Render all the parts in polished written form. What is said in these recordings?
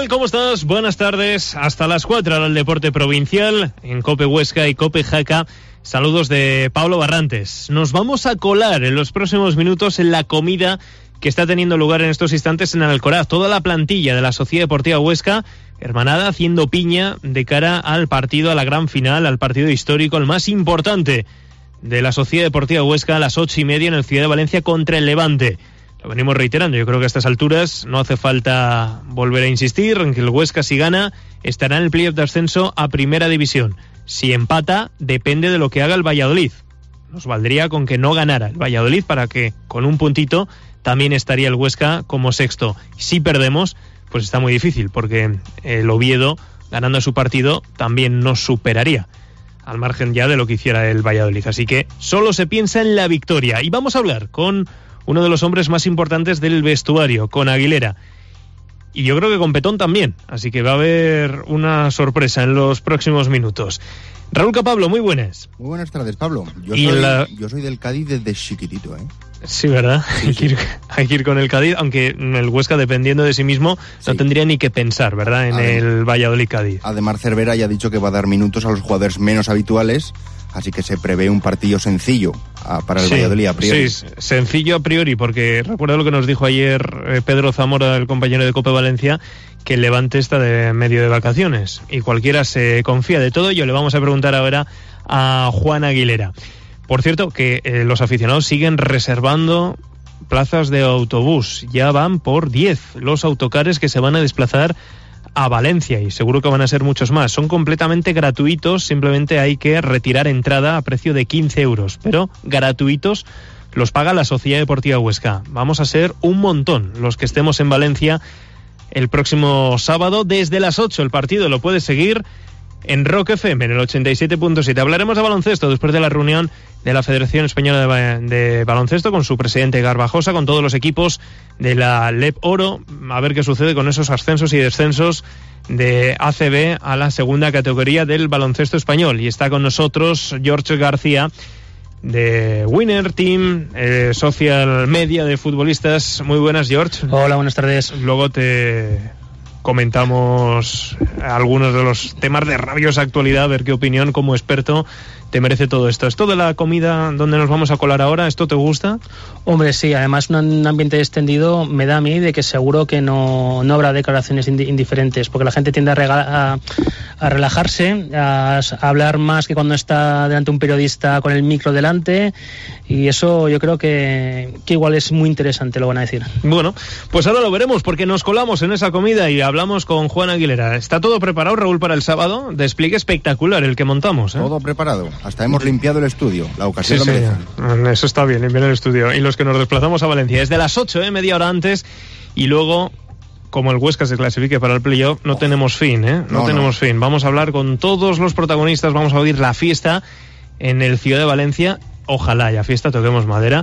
¿Cómo estás? Buenas tardes. Hasta las 4 ahora el deporte provincial en COPE Huesca y COPE Jaca. Saludos de Pablo Barrantes. Nos vamos a colar en los próximos minutos en la comida que está teniendo lugar en estos instantes en Alcoraz. Toda la plantilla de la Sociedad Deportiva Huesca, hermanada, haciendo piña de cara al partido, a la gran final, al partido histórico, el más importante de la Sociedad Deportiva Huesca, a las 8:30 en el Ciudad de Valencia contra el Levante. Lo venimos reiterando, yo creo que a estas alturas no hace falta volver a insistir en que el Huesca, si gana, estará en el playoff de ascenso a Primera División. Si empata, depende de lo que haga el Valladolid. Nos valdría con que no ganara el Valladolid para que con un puntito también estaría el Huesca como sexto. Si perdemos, pues está muy difícil, porque el Oviedo, ganando su partido, también nos superaría, al margen ya de lo que hiciera el Valladolid. Así que solo se piensa en la victoria. Y vamos a hablar con uno de los hombres más importantes del vestuario, con Aguilera. Y yo creo que con Petón también. Así que va a haber una sorpresa en los próximos minutos. Raúl Capablo, muy buenas. Muy buenas tardes, Pablo. Yo soy del Cádiz desde chiquitito, ¿eh? Sí, ¿verdad? Sí, hay que ir con el Cádiz, aunque el Huesca, dependiendo de sí mismo, no tendría ni que pensar, ¿verdad?, en el Valladolid-Cádiz. Además, Cervera ya ha dicho que va a dar minutos a los jugadores menos habituales, así que se prevé un partido sencillo para el Valladolid a priori. Sí, sencillo a priori, porque recuerda lo que nos dijo ayer Pedro Zamora, el compañero de Cope Valencia, que el Levante está de medio de vacaciones y cualquiera se confía de todo ello. Le vamos a preguntar ahora a Juan Aguilera. Por cierto, que los aficionados siguen reservando plazas de autobús. Ya van por 10 los autocares que se van a desplazar a Valencia y seguro que van a ser muchos más. Son completamente gratuitos, simplemente hay que retirar entrada a precio de 15 euros, pero gratuitos los paga la Sociedad Deportiva Huesca. Vamos a ser un montón los que estemos en Valencia el próximo sábado desde las 8. El partido lo puedes seguir en Rock FM, en el 87.7. Hablaremos de baloncesto después de la reunión de la Federación Española de Baloncesto con su presidente Garbajosa, con todos los equipos de la LEP Oro, a ver qué sucede con esos ascensos y descensos de ACB a la segunda categoría del baloncesto español. Y está con nosotros George García, de Winner Team, social media de futbolistas. Muy buenas, George. Hola, buenas tardes. Luego te comentamos algunos de los temas de rabiosa actualidad, a ver qué opinión como experto te merece todo esto. ¿Esto de la comida donde nos vamos a colar ahora, esto te gusta? Hombre, sí, además un ambiente extendido me da a mí de que seguro que no habrá declaraciones indiferentes, porque la gente tiende a relajarse, a hablar más que cuando está delante un periodista con el micro delante, y eso yo creo que igual es muy interesante, lo van a decir. Bueno, pues ahora lo veremos, porque nos colamos en esa comida y hablamos con Juan Aguilera. ¿Está todo preparado, Raúl, para el sábado? Despliegue espectacular el que montamos, ¿eh? Todo preparado. Hasta hemos limpiado el estudio. La ocasión sí, eso está bien, limpiar el estudio. Y los que nos desplazamos a Valencia desde las 8, media hora antes, y luego, como el Huesca se clasifique para el playoff, no tenemos fin, ¿eh? No tenemos fin. Vamos a hablar con todos los protagonistas, vamos a oír la fiesta en el Ciudad de Valencia. Ojalá haya fiesta, toquemos madera.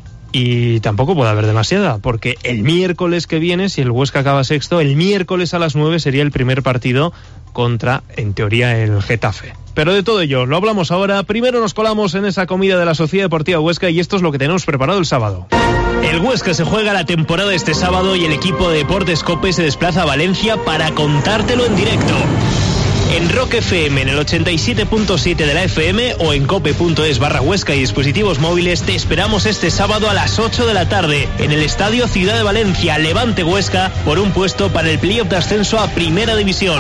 Y tampoco puede haber demasiada, porque el miércoles que viene, si el Huesca acaba sexto, el miércoles a las 9 sería el primer partido contra, en teoría, el Getafe. Pero de todo ello, lo hablamos ahora. Primero nos colamos en esa comida de la Sociedad Deportiva Huesca y esto es lo que tenemos preparado el sábado. El Huesca se juega la temporada este sábado y el equipo de Deportes COPE se desplaza a Valencia para contártelo en directo. En Rock FM, en el 87.7 de la FM o en cope.es/Huesca y dispositivos móviles, te esperamos este sábado a las 8 de la tarde en el Estadio Ciudad de Valencia, Levante Huesca, por un puesto para el playoff de ascenso a Primera División.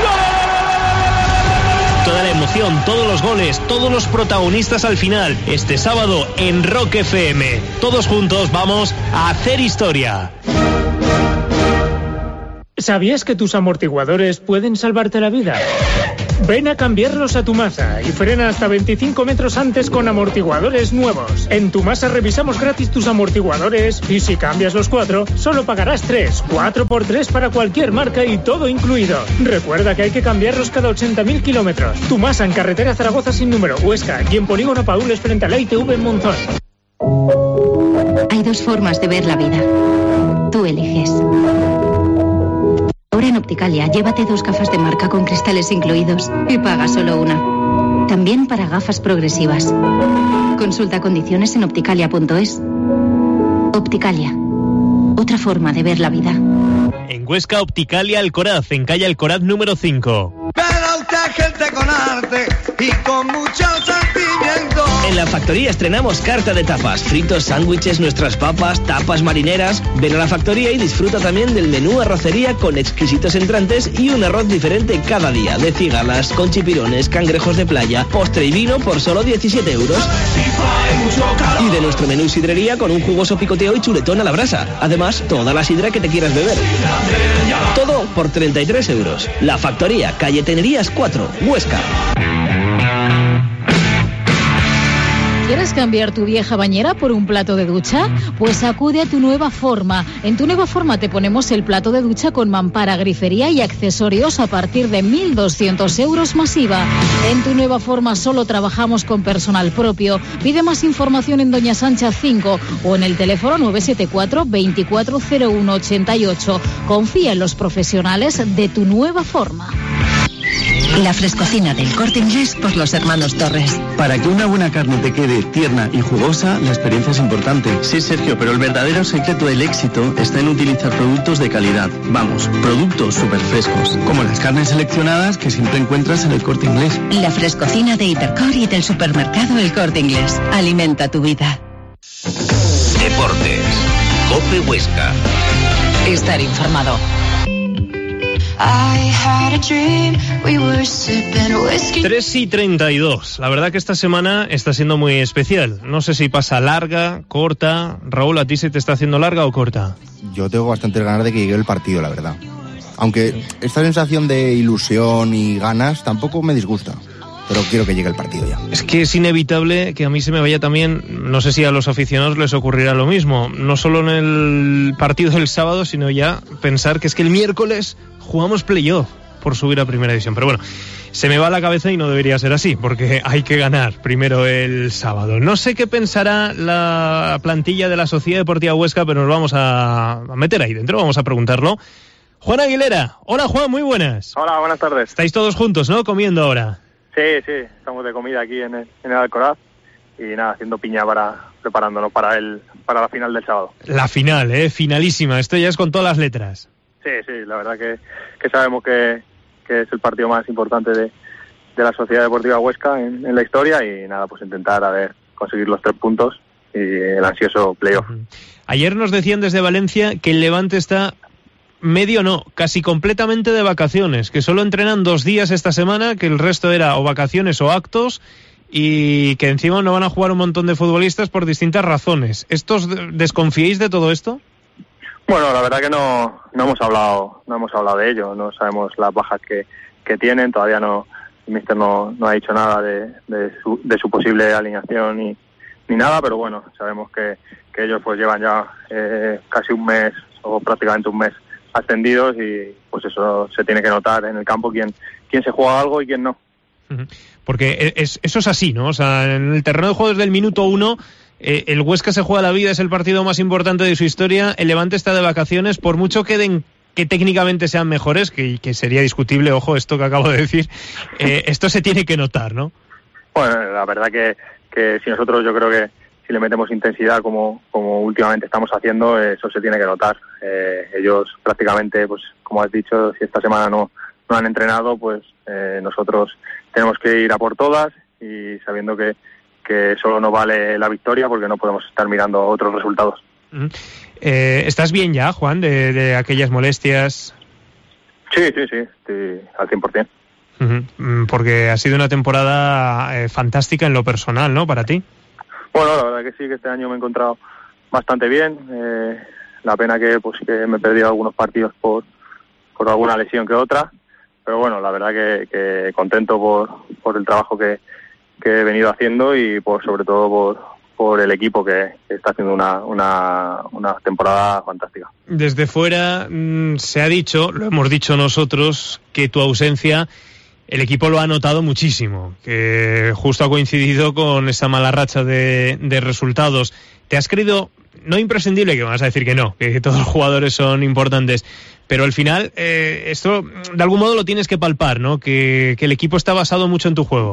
Toda la emoción, todos los goles, todos los protagonistas al final, este sábado en Rock FM. Todos juntos vamos a hacer historia. ¿Sabías que tus amortiguadores pueden salvarte la vida? Ven a cambiarlos a Tumasa y frena hasta 25 metros antes con amortiguadores nuevos. En Tumasa revisamos gratis tus amortiguadores y si cambias los 4, solo pagarás 3. 4x3 para cualquier marca y todo incluido. Recuerda que hay que cambiarlos cada 80.000 kilómetros. Tumasa en carretera Zaragoza sin número, Huesca, y en Polígono Paules frente a la ITV en Monzón. Hay dos formas de ver la vida. Tú eliges. Ahora en Opticalia, llévate 2 gafas de marca con cristales incluidos y paga solo una. También para gafas progresivas. Consulta condiciones en opticalia.es. Opticalia. Otra forma de ver la vida. En Huesca, Opticalia Alcoraz, en calle Alcoraz número 5. Gente con arte y con mucho sentimiento. En la factoría estrenamos carta de tapas, fritos, sándwiches, nuestras papas, tapas marineras. Ven a la factoría y disfruta también del menú arrocería con exquisitos entrantes y un arroz diferente cada día, de cigalas, con chipirones, cangrejos de playa, postre y vino por solo 17 euros. Y de nuestro menú sidrería con un jugoso picoteo y chuletón a la brasa. Además, toda la sidra que te quieras beber. Todo por 33 euros. La factoría, calle Tenerías 4, Huesca. ¿Quieres cambiar tu vieja bañera por un plato de ducha? Pues acude a Tu Nueva Forma. En Tu Nueva Forma te ponemos el plato de ducha con mampara, grifería y accesorios a partir de 1.200 euros masiva. En Tu Nueva Forma solo trabajamos con personal propio. Pide más información en Doña Sancha 5 o en el teléfono 974 240188. Confía en los profesionales de Tu Nueva Forma. La frescocina del Corte Inglés por los hermanos Torres. Para que una buena carne te quede tierna y jugosa, la experiencia es importante. Sí, Sergio, pero el verdadero secreto del éxito está en utilizar productos de calidad. Vamos, productos súper frescos, como las carnes seleccionadas que siempre encuentras en el Corte Inglés. La frescocina de Hipercor y del supermercado El Corte Inglés. Alimenta tu vida. Deportes. COPE Huesca. Estar informado. 3:32. La verdad que esta semana está siendo muy especial. No sé si pasa larga, corta. Raúl, ¿a ti se te está haciendo larga o corta? Yo tengo bastantes ganas de que llegue el partido, la verdad. Aunque esta sensación de ilusión y ganas tampoco me disgusta. Pero quiero que llegue el partido ya. Es que es inevitable que a mí se me vaya también, no sé si a los aficionados les ocurrirá lo mismo, no solo en el partido del sábado, sino ya pensar que es que el miércoles jugamos playoff por subir a Primera División. Pero bueno, se me va a la cabeza y no debería ser así, porque hay que ganar primero el sábado. No sé qué pensará la plantilla de la Sociedad Deportiva Huesca, pero nos vamos a meter ahí dentro, vamos a preguntarlo. Juan Aguilera. Hola Juan, muy buenas. Hola, buenas tardes. Estáis todos juntos, ¿no? Comiendo ahora. Sí, estamos de comida aquí en el Alcoraz y nada, haciendo piña preparándonos para la final del sábado. La final, finalísima, esto ya es con todas las letras. Sí, la verdad que sabemos que es el partido más importante de la Sociedad Deportiva Huesca en la historia y nada, pues intentar conseguir los 3 puntos y el ansioso playoff. Ayer nos decían desde Valencia que el Levante está casi completamente de vacaciones, que solo entrenan 2 días esta semana, que el resto era o vacaciones o actos y que encima no van a jugar un montón de futbolistas por distintas razones. ¿Desconfiáis de todo esto? Bueno, la verdad que no hemos hablado de ello, no sabemos las bajas que tienen, todavía el míster no ha dicho nada de su posible alineación ni nada, pero bueno, sabemos que ellos pues llevan ya casi un mes o prácticamente un mes ascendidos y pues eso se tiene que notar en el campo quién se juega algo y quién no. Porque eso es así, ¿no? O sea, en el terreno de juego desde el minuto 1 el Huesca se juega la vida, es el partido más importante de su historia, el Levante está de vacaciones, por mucho que técnicamente sean mejores, que sería discutible, ojo, esto que acabo de decir, esto se tiene que notar, ¿no? Bueno, la verdad que si nosotros, yo creo que si le metemos intensidad como últimamente estamos haciendo, eso se tiene que notar. Ellos prácticamente, pues como has dicho, si esta semana no han entrenado, pues nosotros tenemos que ir a por todas y sabiendo que solo no vale la victoria porque no podemos estar mirando otros resultados. ¿Estás bien ya, Juan, de aquellas molestias? Sí, estoy al 100%. Porque ha sido una temporada fantástica en lo personal, ¿no?, para ti. Bueno, la verdad que sí, que este año me he encontrado bastante bien. La pena que me he perdido algunos partidos por alguna lesión que otra. Pero bueno, la verdad que contento por el trabajo que he venido haciendo y sobre todo por el equipo que está haciendo una temporada fantástica. Desde fuera se ha dicho, lo hemos dicho nosotros, que tu ausencia el equipo lo ha notado muchísimo, que justo ha coincidido con esa mala racha de resultados. ¿Te has creído, no imprescindible, que vas a decir que no, que todos los jugadores son importantes, pero al final esto de algún modo lo tienes que palpar, ¿no? Que el equipo está basado mucho en tu juego.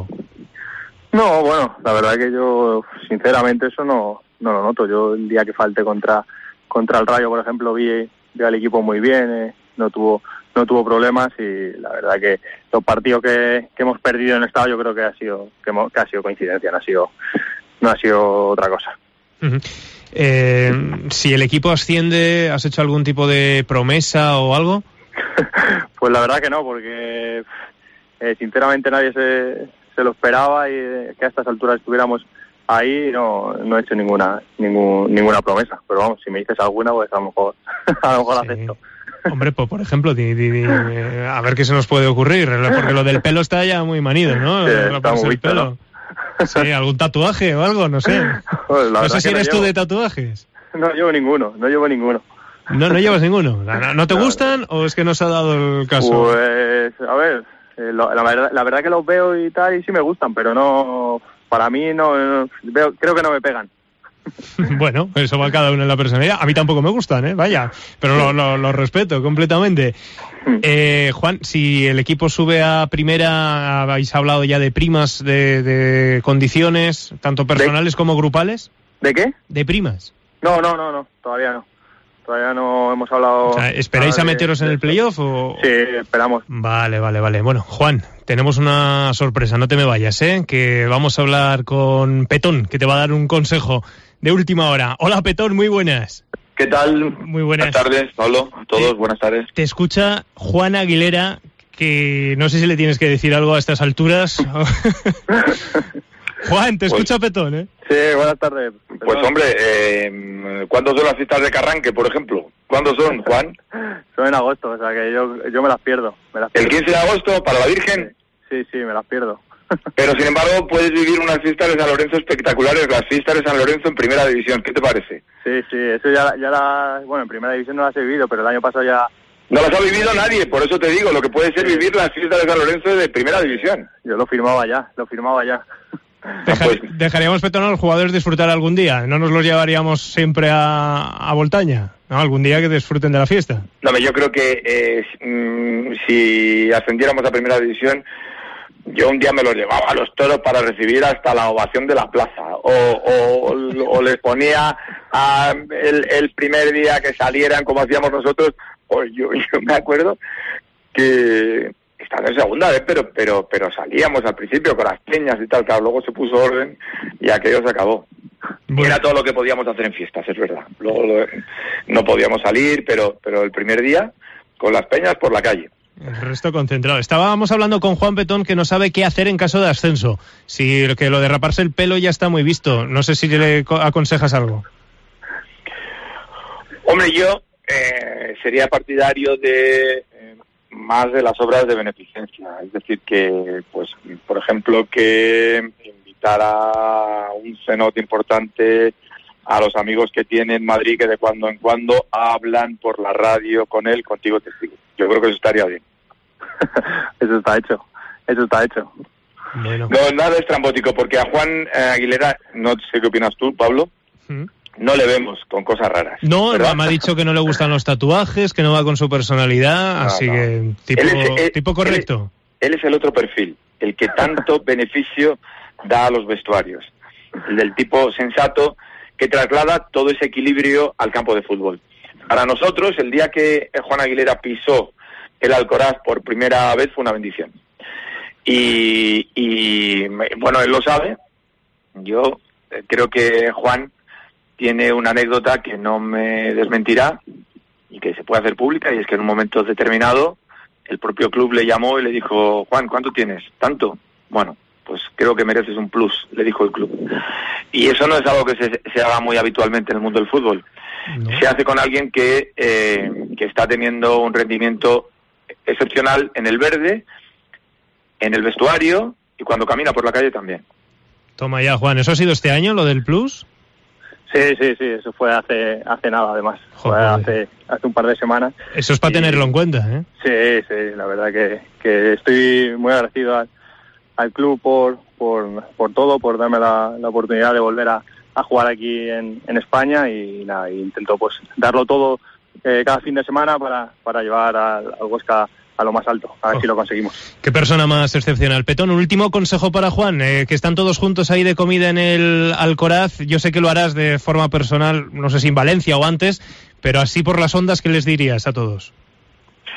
No, bueno, la verdad que yo sinceramente eso no lo noto. Yo el día que falte contra el Rayo, por ejemplo, vi al equipo muy bien, no tuvo problemas, y la verdad que los partidos que hemos perdido en el estado yo creo que ha sido coincidencia, no ha sido otra cosa. Uh-huh. Si el equipo asciende, ¿has hecho algún tipo de promesa o algo? Pues la verdad que no, porque sinceramente nadie se lo esperaba, y que a estas alturas estuviéramos ahí, no he hecho ninguna promesa, pero vamos, si me dices alguna, pues a lo mejor sí. Acepto. Hombre, pues por ejemplo, a ver qué se nos puede ocurrir, porque lo del pelo está ya muy manido, ¿no? Sí, está muy visto, ¿no? Sí, algún tatuaje o algo, no sé. Pues no sé si eres tú de tatuajes. No llevo ninguno. No llevas ninguno. ¿No te gustan o es que no se ha dado el caso? Pues, a ver, la verdad que los veo y tal, y sí me gustan, pero no, para mí creo que no me pegan. Bueno, eso va cada uno en la personalidad. A mí tampoco me gustan, vaya, pero lo respeto completamente. Juan, si el equipo sube a primera, ¿habéis hablado ya de primas, de condiciones, tanto personales como grupales? ¿De qué? De primas. No, todavía no. Todavía no hemos hablado... O sea, ¿esperáis a meteros en el playoff o...? Sí, esperamos. Vale. Bueno, Juan, tenemos una sorpresa, no te me vayas, que vamos a hablar con Petón, que te va a dar un consejo de última hora. Hola, Petón, muy buenas. ¿Qué tal? Muy buenas. Buenas tardes, Pablo, a todos, buenas tardes. Te escucha Juan Aguilera, que no sé si le tienes que decir algo a estas alturas. Juan, te escucha Petón, ¿eh? Sí, buenas tardes. Petón. Pues hombre, ¿cuándo son las fiestas de Carranque, por ejemplo? ¿Cuándo son, Juan? Son en agosto, o sea que yo me las pierdo. ¿El 15 de agosto para la Virgen? Sí, me las pierdo. Pero sin embargo puedes vivir unas fiestas de San Lorenzo espectaculares, las fiestas de San Lorenzo en primera división. ¿Qué te parece? Sí, eso bueno, en primera división no las he vivido, pero el año pasado ya... No las ha vivido nadie, por eso te digo, lo que puede ser vivir las fiestas de San Lorenzo de primera división. Yo lo firmaba ya. ¿Dejaríamos, Petón, a los jugadores disfrutar algún día? ¿No nos los llevaríamos siempre a Voltaña? ¿No? Algún día que disfruten de la fiesta. No, yo creo que si ascendiéramos a primera división, yo un día me los llevaba a los toros para recibir hasta la ovación de la plaza, o les ponía el primer día que salieran como hacíamos nosotros. Pues yo me acuerdo que estaba en segunda vez, pero salíamos al principio con las peñas y tal, claro, luego se puso orden y aquello se acabó. Bueno. Era todo lo que podíamos hacer en fiestas, es verdad. Luego no podíamos salir, pero el primer día con las peñas por la calle. El resto concentrado. Estábamos hablando con Juan Petón, que no sabe qué hacer en caso de ascenso. Si que lo de raparse el pelo ya está muy visto. No sé si le aconsejas algo. Hombre, yo sería partidario de más de las obras de beneficencia. Es decir, que, pues, por ejemplo, que invitar a un cenote importante a los amigos que tiene en Madrid, que de cuando en cuando hablan por la radio con él, contigo testigo. Yo creo que eso estaría bien. Eso está hecho. Bueno. No, nada estrambótico, porque a Juan Aguilera, no sé qué opinas tú, Pablo, no le vemos con cosas raras. No, me ha dicho que no le gustan los tatuajes, que no va con su personalidad, así que tipo correcto. Él es el otro perfil, el que tanto beneficio da a los vestuarios, el del tipo sensato que traslada todo ese equilibrio al campo de fútbol. Para nosotros, el día que Juan Aguilera pisó el Alcoraz por primera vez fue una bendición. Y bueno, él lo sabe. Yo creo que Juan tiene una anécdota que no me desmentirá y que se puede hacer pública, y es que en un momento determinado el propio club le llamó y le dijo: Juan, ¿cuánto tienes? ¿Tanto? Bueno, pues creo que mereces un plus, le dijo el club. Y eso no es algo que se haga muy habitualmente en el mundo del fútbol. No. Se hace con alguien que está teniendo un rendimiento excepcional en el verde, en el vestuario y cuando camina por la calle también. Toma ya, Juan. ¿Eso ha sido este año, lo del plus? Sí, eso fue hace nada, además. Fue hace un par de semanas. Eso es para tenerlo en cuenta, ¿eh? Sí, la verdad que estoy muy agradecido al club por todo, por darme la oportunidad de volver a jugar aquí en España, y nada, intento pues darlo todo cada fin de semana para llevar al Huesca a lo más alto, a ver si lo conseguimos. Qué persona más excepcional. Petón, un último consejo para Juan, que están todos juntos ahí de comida en el Alcoraz. Yo sé que lo harás de forma personal, no sé si en Valencia o antes, pero así por las ondas, ¿qué les dirías a todos?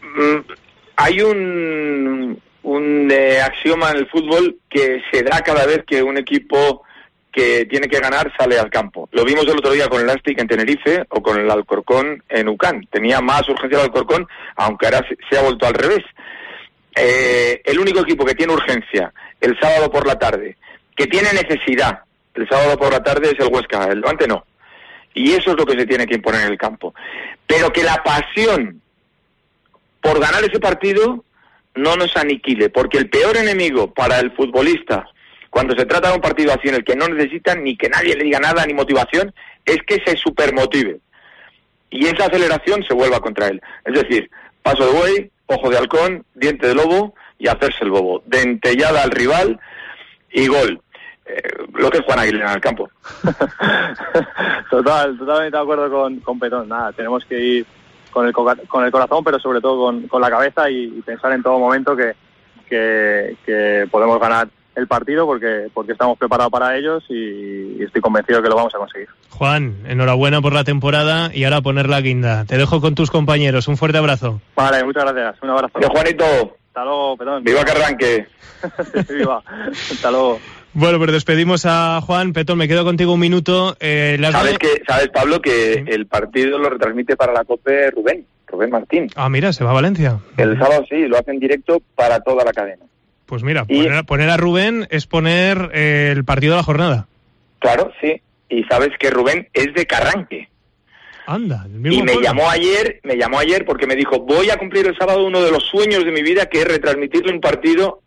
hay un axioma en el fútbol que se da cada vez que un equipo que tiene que ganar sale al campo. Lo vimos el otro día con el Astic en Tenerife o con el Alcorcón en UCAN. Tenía más urgencia el Alcorcón, aunque ahora se ha vuelto al revés. El único equipo que tiene urgencia el sábado por la tarde, que tiene necesidad el sábado por la tarde, es el Huesca. El Levante no. Y eso es lo que se tiene que imponer en el campo. Pero que la pasión por ganar ese partido no nos aniquile, porque el peor enemigo para el futbolista cuando se trata de un partido así en el que no necesitan ni que nadie le diga nada ni motivación, es que se supermotive y esa aceleración se vuelva contra él. Es decir, paso de buey, ojo de halcón, diente de lobo y hacerse el bobo, dentellada al rival y gol. Lo que es Juan Aguilera en el campo. Totalmente de acuerdo con Petón. Nada, tenemos que ir con el corazón, pero sobre todo con la cabeza y pensar en todo momento que podemos ganar el partido porque estamos preparados para ellos y estoy convencido de que lo vamos a conseguir. Juan, enhorabuena por la temporada y ahora a poner la guinda. Te dejo con tus compañeros. Un fuerte abrazo. Vale, muchas gracias. Un abrazo. Bien, Juanito. Hasta luego, Petón. Viva que arranque. Viva. Hasta luego. Bueno, pues despedimos a Juan. Petón, me quedo contigo un minuto. ¿Sabes, Pablo, que el partido lo retransmite para la COPE Rubén Martín? Ah, mira, se va a Valencia. El sábado sí, lo hacen directo para toda la cadena. Pues mira, poner a Rubén es poner el partido de la jornada. Claro, sí. Y sabes que Rubén es de Carranque. Anda, el mismo y me pueblo. llamó ayer porque me dijo, voy a cumplir el sábado uno de los sueños de mi vida, que es retransmitirle un partido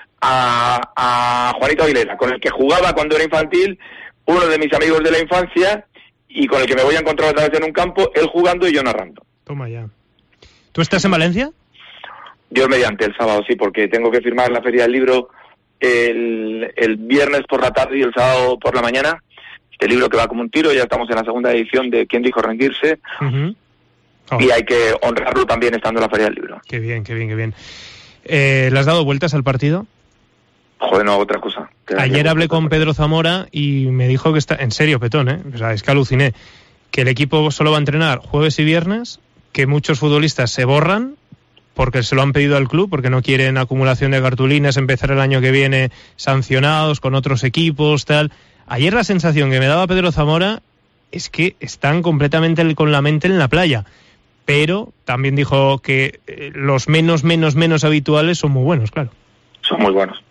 a Juanito Aguilera, con el que jugaba cuando era infantil, uno de mis amigos de la infancia, y con el que me voy a encontrar otra vez en un campo, él jugando y yo narrando. Toma ya. ¿Tú estás en Valencia? Dios mediante, el sábado sí, porque tengo que firmar la Feria del Libro el viernes por la tarde y el sábado por la mañana. Este libro que va como un tiro, ya estamos en la segunda edición de ¿Quién dijo rendirse? Uh-huh. Y hay que honrarlo también estando en la Feria del Libro. Qué bien, qué bien, qué bien. ¿Le has dado vueltas al partido? Joder, no, otra cosa. Ayer hablé con Pedro Zamora y me dijo que está... En serio, Petón, o sea, es que aluciné. Que el equipo solo va a entrenar jueves y viernes, que muchos futbolistas se borran porque se lo han pedido al club, porque no quieren acumulación de cartulinas, empezar el año que viene sancionados con otros equipos, tal. Ayer la sensación que me daba Pedro Zamora es que están completamente con la mente en la playa, pero también dijo que los menos habituales son muy buenos, claro. Son muy buenos.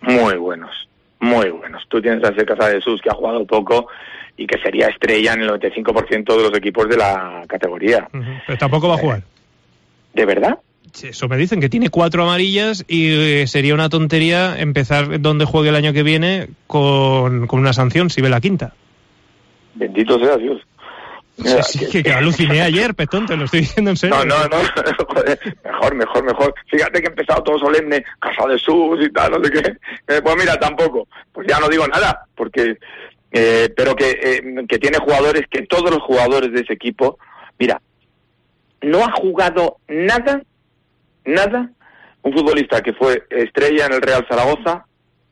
Tú tienes a ese Casa de Jesús que ha jugado poco y que sería estrella en el 95% de los equipos de la categoría. Uh-huh. Pero tampoco va a jugar. ¿De verdad? Eso me dicen, que tiene 4 amarillas y sería una tontería empezar donde juegue el año que viene con una sanción si ve la quinta. Bendito sea Dios. Mira, sí, que aluciné ayer, Petón, te lo estoy diciendo en serio. No, joder, mejor. Fíjate que he empezado todo solemne, Casa de Jesús y tal, no sé qué. Pues mira, tampoco. Pues ya no digo nada, porque pero que tiene jugadores, que todos los jugadores de ese equipo, mira, no ha jugado nada, un futbolista que fue estrella en el Real Zaragoza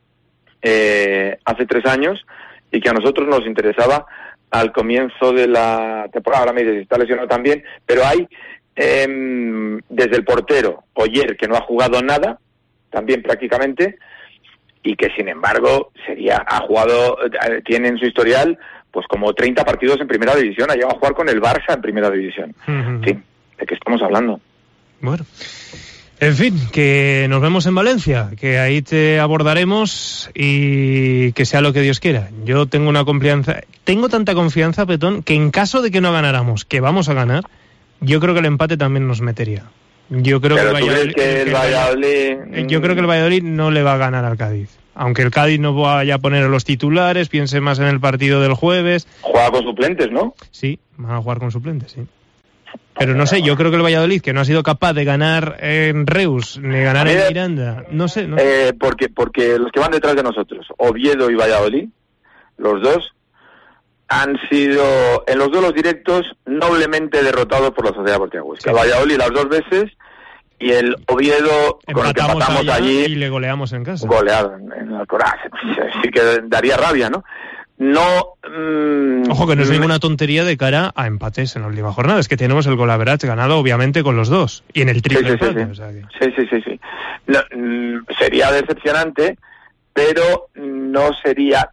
hace 3 años y que a nosotros nos interesaba al comienzo de la temporada. Ahora me dice si está lesionado también, pero hay desde el portero Oyer, que no ha jugado nada, también prácticamente, y que sin embargo tiene en su historial pues como 30 partidos en primera división, ha llegado a jugar con el Barça en primera división. Uh-huh. Sí, ¿de qué estamos hablando? Bueno, en fin, que nos vemos en Valencia, que ahí te abordaremos y que sea lo que Dios quiera. Yo tengo tanta confianza, Petón, que en caso de que no ganáramos, que vamos a ganar, yo creo que el empate también nos metería. Yo creo que el Valladolid no le va a ganar al Cádiz. Aunque el Cádiz no vaya a poner a los titulares, piense más en el partido del jueves. Juega con suplentes, ¿no? Sí, van a jugar con suplentes, sí. Pero no sé, yo creo que el Valladolid, que no ha sido capaz de ganar en Reus, ni ganar en Miranda, no sé. Porque los que van detrás de nosotros, Oviedo y Valladolid, los dos, han sido, en los duelos directos, noblemente derrotados por la Sociedad Deportiva Huesca. Sí. El Valladolid las 2 veces y el Oviedo, con el que empatamos allí, y le goleamos en casa. Goleado en Alcoraz. Sí que daría rabia, ¿no? no... Ojo, que no es ninguna tontería de cara a empates en la última jornada. Es que tenemos el gol average ganado, obviamente, con los dos. Y en el triple empate. O sea que... Sí. No, sería decepcionante, pero no sería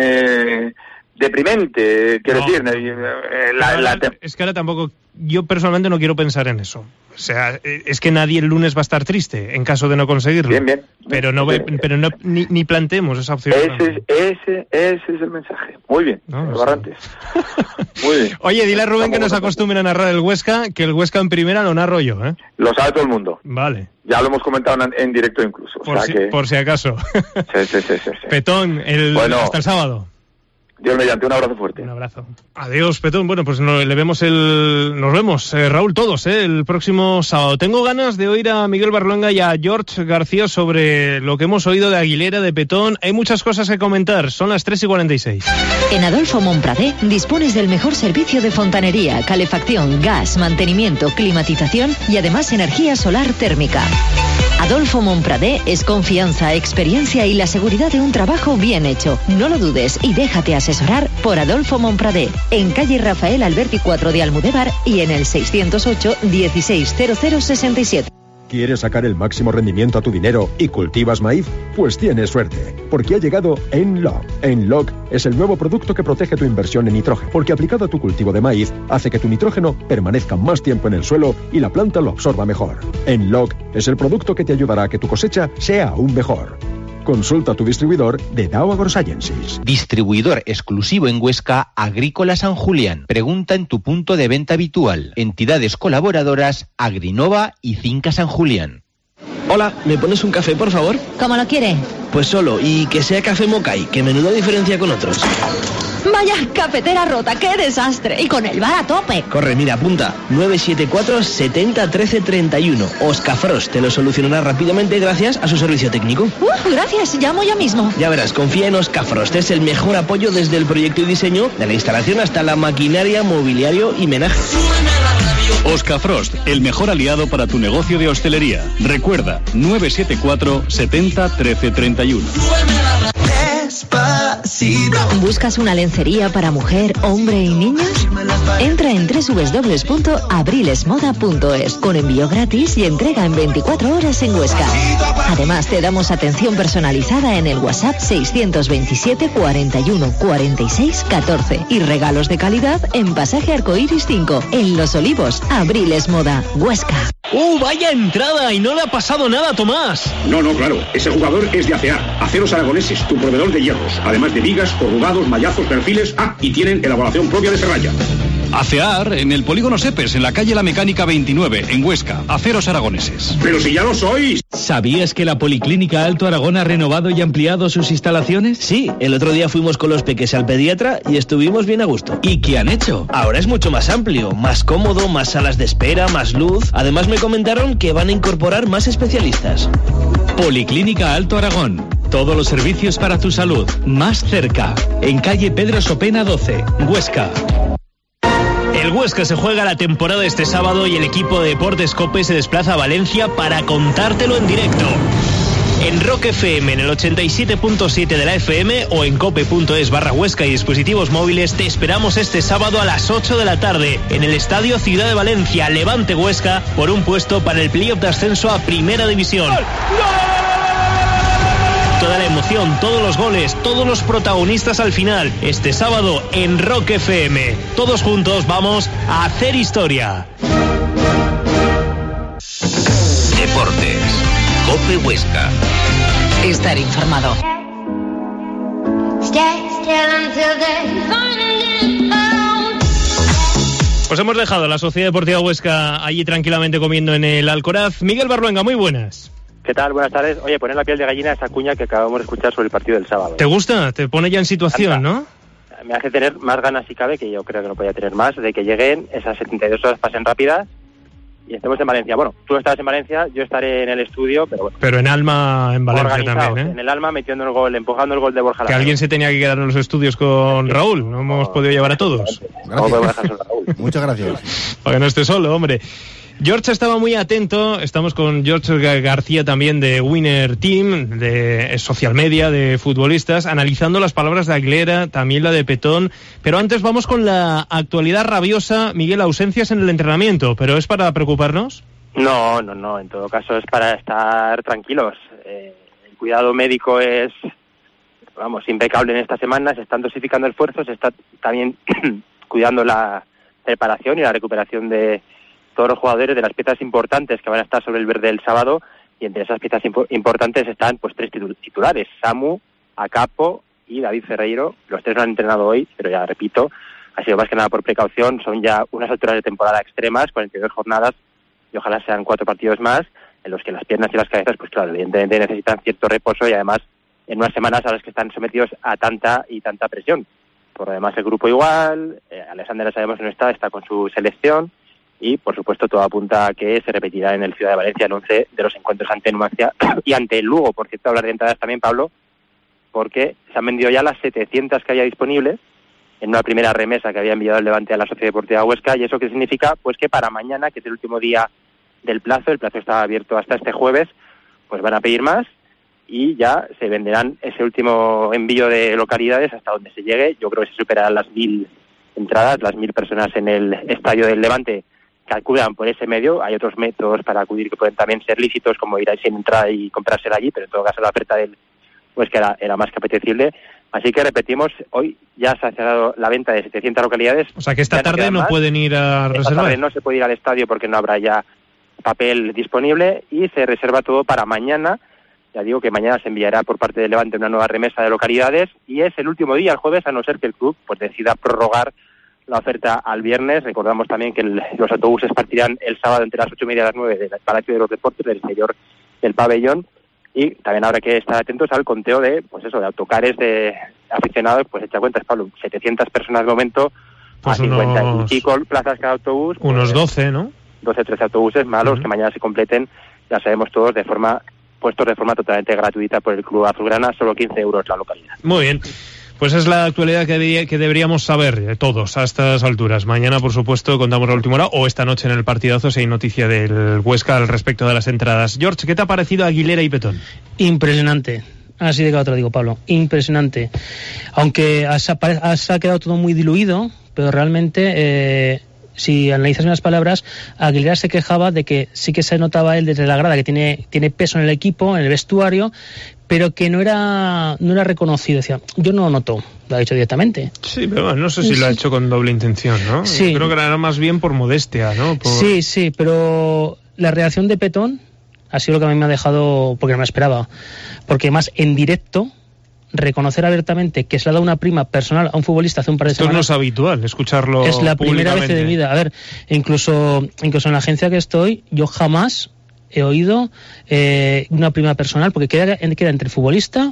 deprimente. Quiero decir... Es que ahora tampoco... Yo personalmente no quiero pensar en eso. O sea, es que nadie el lunes va a estar triste en caso de no conseguirlo. Bien. Pero ni planteemos esa opción. Ese es el mensaje. Muy bien, Barrantes. Muy bien. Oye, dile a Rubén que nos acostumbre a narrar el Huesca, que el Huesca en primera lo narro yo, ¿eh? Lo sabe todo el mundo. Vale. Ya lo hemos comentado en directo incluso. Por si acaso. Sí. Petón, hasta el sábado. Dios mediante, un abrazo fuerte. Un abrazo. Adiós, Petón. Bueno, pues nos vemos, Raúl, todos, el próximo sábado. Tengo ganas de oír a Miguel Berlanga y a George García sobre lo que hemos oído de Aguilera, de Petón. Hay muchas cosas que comentar. Son las 3:46. En Adolfo Montpradé dispones del mejor servicio de fontanería, calefacción, gas, mantenimiento, climatización y además energía solar térmica. Adolfo Montpradé es confianza, experiencia y la seguridad de un trabajo bien hecho. No lo dudes y déjate asesorar por Adolfo Montpradé, en calle Rafael Alberti 4 de Almudévar y en el 608 160067. ¿Quieres sacar el máximo rendimiento a tu dinero y cultivas maíz? Pues tienes suerte, porque ha llegado Enlog. Enlog es el nuevo producto que protege tu inversión en nitrógeno, porque aplicado a tu cultivo de maíz, hace que tu nitrógeno permanezca más tiempo en el suelo y la planta lo absorba mejor. Enlog es el producto que te ayudará a que tu cosecha sea aún mejor. Consulta a tu distribuidor de Dow AgroSciences. Distribuidor exclusivo en Huesca, Agrícola San Julián. Pregunta en tu punto de venta habitual. Entidades colaboradoras, Agrinova y Finca San Julián. Hola, ¿me pones un café, por favor? ¿Cómo lo quiere? Pues solo, y que sea café Mokai, que menuda diferencia con otros. Vaya, cafetera rota, qué desastre. Y con el bar a tope. Corre, mira, apunta. 974 70 13 31. Oscafrost te lo solucionará rápidamente gracias a su servicio técnico. Gracias, llamo ya mismo. Ya verás, confía en Oscafrost. Es el mejor apoyo desde el proyecto y diseño, de la instalación hasta la maquinaria, mobiliario y menaje. Oscafrost, el mejor aliado para tu negocio de hostelería. Recuerda, 974 70 13 31. ¿Buscas una lencería para mujer, hombre y niños? Entra en www.abrilesmoda.es con envío gratis y entrega en 24 horas en Huesca. Además, te damos atención personalizada en el WhatsApp 627 41 46 14 y regalos de calidad en Pasaje Arcoíris 5, en Los Olivos. Abriles Moda, Huesca. ¡Vaya entrada! Y no le ha pasado nada a Tomás. No, claro. Ese jugador es de ACEAR, Aceros Aragoneses, tu proveedor de hierros. Además de vigas, corrugados, mallazos, perfiles. Y tienen elaboración propia de serralla. ACEAR en el Polígono Sepes, en la calle La Mecánica 29, en Huesca. Aceros Aragoneses. ¡Pero si ya lo sois! ¿Sabías que la Policlínica Alto Aragón ha renovado y ampliado sus instalaciones? Sí, el otro día fuimos con los peques al pediatra y estuvimos bien a gusto. ¿Y qué han hecho? Ahora es mucho más amplio, más cómodo, más salas de espera, más luz. Además me comentaron que van a incorporar más especialistas. Policlínica Alto Aragón. Todos los servicios para tu salud, más cerca. En calle Pedro Sopena 12, Huesca. El Huesca se juega la temporada este sábado y el equipo de Deportes Cope se desplaza a Valencia para contártelo en directo. En Rock FM, en el 87.7 de la FM o en cope.es/Huesca y dispositivos móviles, te esperamos este sábado a las 8 de la tarde en el Estadio Ciudad de Valencia, Levante Huesca, por un puesto para el playoff de ascenso a Primera División. Toda la emoción, todos los goles, todos los protagonistas al final. Este sábado en Rock FM. Todos juntos vamos a hacer historia. Deportes. Cope Huesca. Estar informado. Pues hemos dejado la Sociedad Deportiva Huesca allí tranquilamente comiendo en el Alcoraz. Miguel Berluenga, muy buenas. ¿Qué tal? Buenas tardes. Oye, poner la piel de gallina a esa cuña que acabamos de escuchar sobre el partido del sábado. ¿Te gusta? Te pone ya en situación, ¿no? Me hace tener más ganas, si cabe, que yo creo que no podía tener más, de que lleguen, esas 72 horas pasen rápidas y estemos en Valencia. Bueno, tú estarás en Valencia, yo estaré en el estudio, pero bueno. Pero en alma, en Valencia también, ¿eh? En el alma, metiendo el gol, empujando el gol de Borja. Que alguien se tenía que quedar en los estudios con Raúl, no hemos podido llevar a todos. Gracias. Muchas gracias. Para que no esté solo, hombre. George estaba muy atento, estamos con George García también de Winner Team, de social media, de futbolistas, analizando las palabras de Aguilera, también la de Petón, pero antes vamos con la actualidad rabiosa. Miguel, ausencias en el entrenamiento, ¿pero es para preocuparnos? No, en todo caso es para estar tranquilos. El cuidado médico es, impecable en esta semana, se están dosificando esfuerzos, se está también cuidando la preparación y la recuperación de todos los jugadores, de las piezas importantes que van a estar sobre el verde el sábado, y entre esas piezas importantes están pues 3 titulares, Samu, Acapo y David Ferreiro. Los 3 no han entrenado hoy, pero ya repito, ha sido más que nada por precaución. Son ya unas alturas de temporada extremas, 42 jornadas, y ojalá sean 4 partidos más, en los que las piernas y las cabezas, pues claro, evidentemente necesitan cierto reposo, y además en unas semanas a las que están sometidos a tanta presión. Por lo demás, el grupo igual, Alexander sabemos que no está con su selección, y por supuesto todo apunta a que se repetirá en el Ciudad de Valencia el 11 de los encuentros ante Numancia y ante el Lugo. Por cierto, hablar de entradas también, Pablo, porque se han vendido ya las 700 que había disponibles en una primera remesa que había enviado el Levante a la Sociedad Deportiva Huesca. ¿Y eso qué significa? Pues que para mañana, que es el último día del plazo, el plazo está abierto hasta este jueves, pues van a pedir más y ya se venderán ese último envío de localidades hasta donde se llegue. Yo creo que se superarán las 1.000 entradas, las 1.000 personas en el estadio del Levante que acudan por ese medio. Hay otros métodos para acudir que pueden también ser lícitos, como ir sin entrada y comprársela allí, pero en todo caso la oferta del pues que era más que apetecible. Así que repetimos, hoy ya se ha cerrado la venta de 700 localidades. O sea que esta tarde no pueden ir a reservar. Esta tarde no se puede ir al estadio porque no habrá ya papel disponible, y se reserva todo para mañana. Ya digo que mañana se enviará por parte del Levante una nueva remesa de localidades, y es el último día, el jueves, a no ser que el club pues decida prorrogar la oferta al viernes. Recordamos también que los autobuses partirán el sábado entre las 8:30 y las 9 del Palacio de los Deportes, del exterior del pabellón, y también habrá que estar atentos al conteo de de autocares de aficionados. Pues echa cuentas, Pablo, 700 personas de momento, pues a 50 y pico plazas cada autobús. Unos 12, ¿no? 12, 13 autobuses más los que mañana se completen, ya sabemos todos, puestos de forma totalmente gratuita por el Club Azulgrana, solo 15 euros la localidad. Muy bien. Pues es la actualidad que deberíamos saber todos a estas alturas. Mañana, por supuesto, contamos la última hora, o esta noche en el partidazo, si hay noticia del Huesca al respecto de las entradas. George, ¿qué te ha parecido Aguilera y Petón? Impresionante. Así de claro te lo digo, Pablo. Impresionante. Aunque se ha quedado todo muy diluido, pero realmente... si analizas unas palabras, Aguilera se quejaba de que sí que se notaba él desde la grada que tiene peso en el equipo, en el vestuario, pero que no era reconocido. Decía, yo no lo noto, lo ha dicho directamente. Sí, pero bueno, no sé si lo ha hecho con doble intención, ¿no? Sí. Creo que era más bien por modestia, ¿no? Sí, pero la reacción de Petón ha sido lo que a mí me ha dejado, porque no me esperaba, porque más en directo reconocer abiertamente que se le ha dado una prima personal a un futbolista hace un par de semanas. Esto no es habitual, escucharlo es la primera vez de mi vida. A ver, incluso en la agencia que estoy, yo jamás he oído una prima personal, porque queda entre el futbolista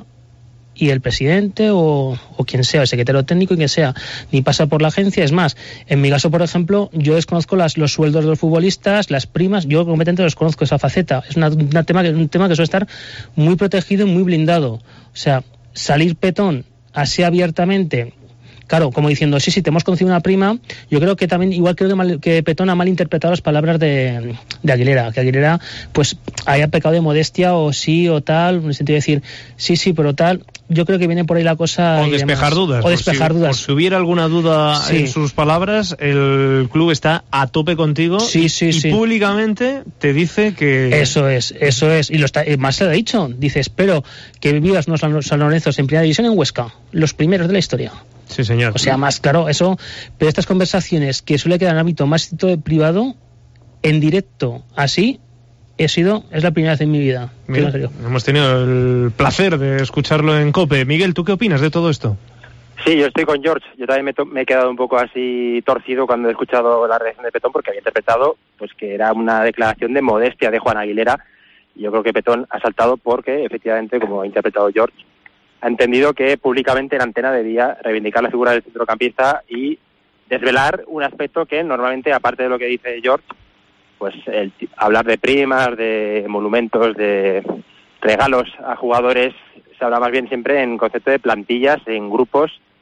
y el presidente o quien sea, el secretario técnico y quien sea, ni pasa por la agencia. Es más, en mi caso, por ejemplo, yo desconozco los sueldos de los futbolistas, las primas, yo completamente desconozco esa faceta. Es un tema que suele estar muy protegido y muy blindado. O sea, salir Petón así abiertamente, claro, como diciendo, sí, te hemos concedido una prima. Yo creo que también, igual creo que Petón ha malinterpretado las palabras de Aguilera, que Aguilera pues haya pecado de modestia o sí o tal, en el sentido de decir, sí, pero tal. Yo creo que viene por ahí la cosa. O despejar dudas. Por si hubiera alguna duda en sus palabras, el club está a tope contigo y públicamente te dice que... Eso es. Y más se lo ha dicho. Dice, espero que vivas unos San Lorenzo en primera división en Huesca, los primeros de la historia. Sí, señor. O sea, más claro, eso. Pero estas conversaciones que suele quedar en ámbito más privado, en directo, así... es la primera vez en mi vida. Mira, hemos tenido el placer de escucharlo en COPE. Miguel, ¿tú qué opinas de todo esto? Sí, yo estoy con George. Yo también me he quedado un poco así torcido cuando he escuchado la reacción de Petón, porque había interpretado pues que era una declaración de modestia de Juan Aguilera. Y yo creo que Petón ha saltado porque, efectivamente, como ha interpretado George, ha entendido que públicamente la antena debía reivindicar la figura del centrocampista y desvelar un aspecto que normalmente, aparte de lo que dice George, pues hablar de primas, de monumentos, de regalos a jugadores, se habla más bien siempre en concepto de plantillas, en grupos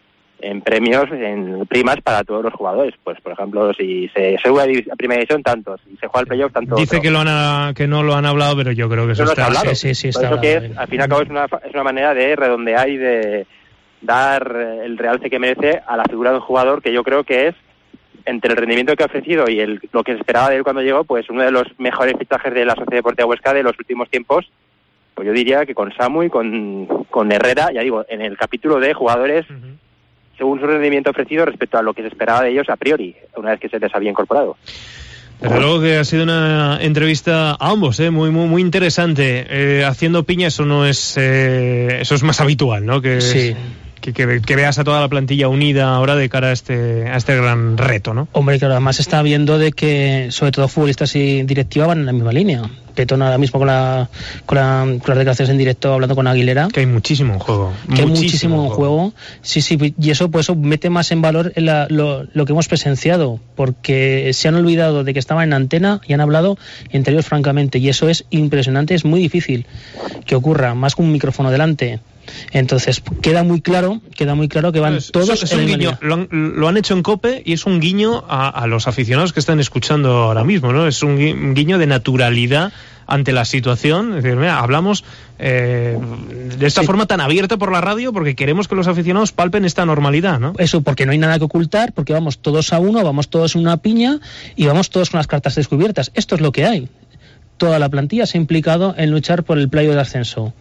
en premios, en primas para todos los jugadores. Pues, por ejemplo, si se sube a primera división, tantos. Si se juega al playoff, tanto. Dice otro. que no lo han hablado, pero yo creo que eso está hablado. Sí, está por eso hablado. Que es, al fin y al cabo es una manera de redondear y de dar el realce que merece a la figura de un jugador que yo creo que es, entre el rendimiento que ha ofrecido y lo que se esperaba de él cuando llegó, pues uno de los mejores fichajes de la Sociedad Deportiva Huesca de los últimos tiempos. Pues yo diría que con Samu y con Herrera, ya digo, en el capítulo de jugadores según su rendimiento ofrecido respecto a lo que se esperaba de ellos a priori, una vez que se les había incorporado. Desde luego que ha sido una entrevista a ambos, muy muy interesante. Haciendo piña eso no es eso es más habitual, ¿no? Sí. Que veas a toda la plantilla unida ahora de cara a este gran reto, ¿no? Hombre, claro, además está viendo de que sobre todo futbolistas y directiva van en la misma línea. Petón ahora mismo con las declaraciones en directo hablando con Aguilera. Que hay muchísimo en juego. Que hay muchísimo en juego. Sí, y eso mete más en valor lo que hemos presenciado, porque se han olvidado de que estaban en antena y han hablado entre ellos francamente, y eso es impresionante, es muy difícil que ocurra, más con un micrófono delante. Entonces queda muy claro que van todos es en un la guiño, línea. lo han hecho en COPE y es un guiño a los aficionados que están escuchando ahora mismo, ¿no? Es un guiño de naturalidad ante la situación. Es decir, mira, hablamos de esta forma tan abierta por la radio porque queremos que los aficionados palpen esta normalidad, ¿no? Eso, porque no hay nada que ocultar, porque vamos todos a uno, vamos todos en una piña y vamos todos con las cartas descubiertas. Esto es lo que hay. Toda la plantilla se ha implicado en luchar por el playoff de ascenso.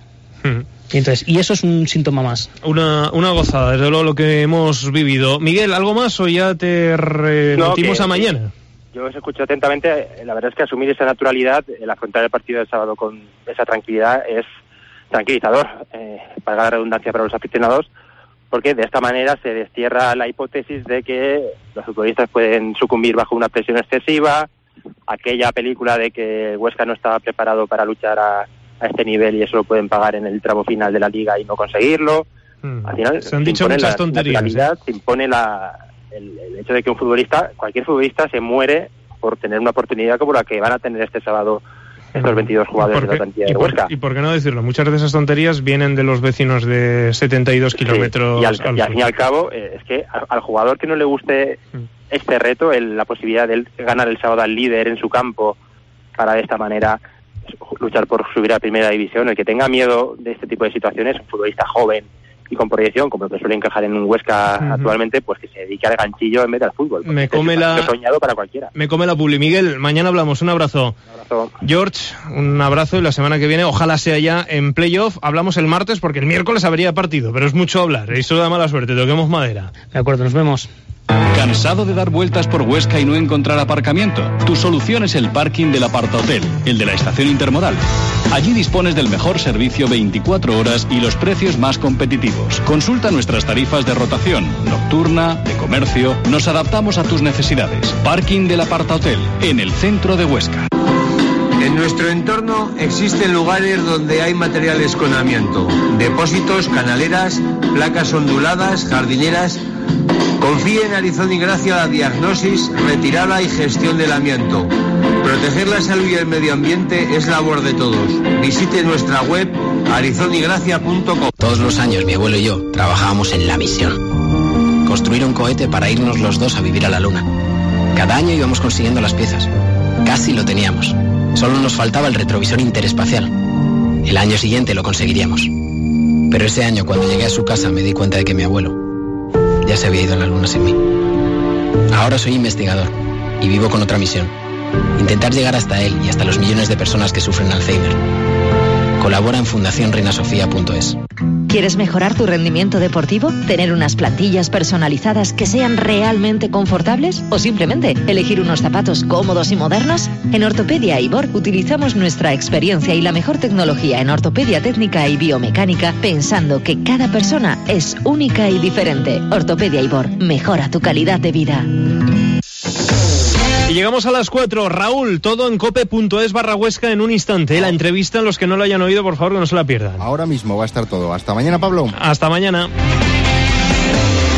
Y eso es un síntoma más. Una gozada, desde luego, lo que hemos vivido. Miguel, ¿algo más o ya te remitimos a mañana? Yo os escucho atentamente. La verdad es que asumir esa naturalidad, el afrontar el partido del sábado con esa tranquilidad es tranquilizador, para la redundancia para los aficionados, porque de esta manera se destierra la hipótesis de que los futbolistas pueden sucumbir bajo una presión excesiva, aquella película de que Huesca no estaba preparado para luchar a este nivel y eso lo pueden pagar en el tramo final de la liga y no conseguirlo. Al final se han dicho muchas tonterías. Se impone el hecho de que cualquier futbolista se muere por tener una oportunidad como la que van a tener este sábado estos 22 jugadores de la plantilla de Huesca. ¿Y por qué no decirlo? Muchas de esas tonterías vienen de los vecinos de 72 kilómetros. Y al fin y al cabo, es que al jugador que no le guste este reto, la posibilidad de ganar el sábado al líder en su campo para de esta manera luchar por subir a primera división, el que tenga miedo de este tipo de situaciones, un futbolista joven y con proyección, como el que suele encajar en un Huesca actualmente, pues que se dedique al ganchillo en vez del fútbol. Soñado para cualquiera. Me come la publi. Miguel, mañana hablamos. Un abrazo. George, un abrazo, y la semana que viene, ojalá sea ya en playoff. Hablamos el martes porque el miércoles habría partido, pero es mucho hablar y eso da mala suerte. Toquemos madera. De acuerdo, nos vemos. ¿Cansado de dar vueltas por Huesca y no encontrar aparcamiento? Tu solución es el parking del Apartahotel, el de la estación intermodal. Allí dispones del mejor servicio 24 horas y los precios más competitivos. Consulta nuestras tarifas de rotación, nocturna, de comercio. Nos adaptamos a tus necesidades. Parking del Apartahotel, en el centro de Huesca. En nuestro entorno existen lugares donde hay materiales con amianto, depósitos, canaleras, placas onduladas, jardineras. Confíe en Arizón y Gracia la diagnosis, retirada y gestión del amianto. Proteger la salud y el medio ambiente es labor de todos. Visite nuestra web arizonygracia.com. Todos los años mi abuelo y yo trabajábamos en la misión. Construir un cohete para irnos los dos a vivir a la luna. Cada año íbamos consiguiendo las piezas. Casi lo teníamos. Solo nos faltaba el retrovisor interespacial. El año siguiente lo conseguiríamos. Pero ese año, cuando llegué a su casa, me di cuenta de que mi abuelo ya se había ido a la luna sin mí. Ahora soy investigador y vivo con otra misión. Intentar llegar hasta él y hasta los millones de personas que sufren Alzheimer. Colabora en fundacionreinasofía.es. ¿Quieres mejorar tu rendimiento deportivo? ¿Tener unas plantillas personalizadas que sean realmente confortables? ¿O simplemente elegir unos zapatos cómodos y modernos? En Ortopedia Ibor utilizamos nuestra experiencia y la mejor tecnología en ortopedia técnica y biomecánica, pensando que cada persona es única y diferente. Ortopedia Ibor, mejora tu calidad de vida. Y llegamos a las 4. Raúl, todo en cope.es/Huesca en un instante. La entrevista, los que no lo hayan oído, por favor, que no se la pierdan. Ahora mismo va a estar todo. Hasta mañana, Pablo. Hasta mañana.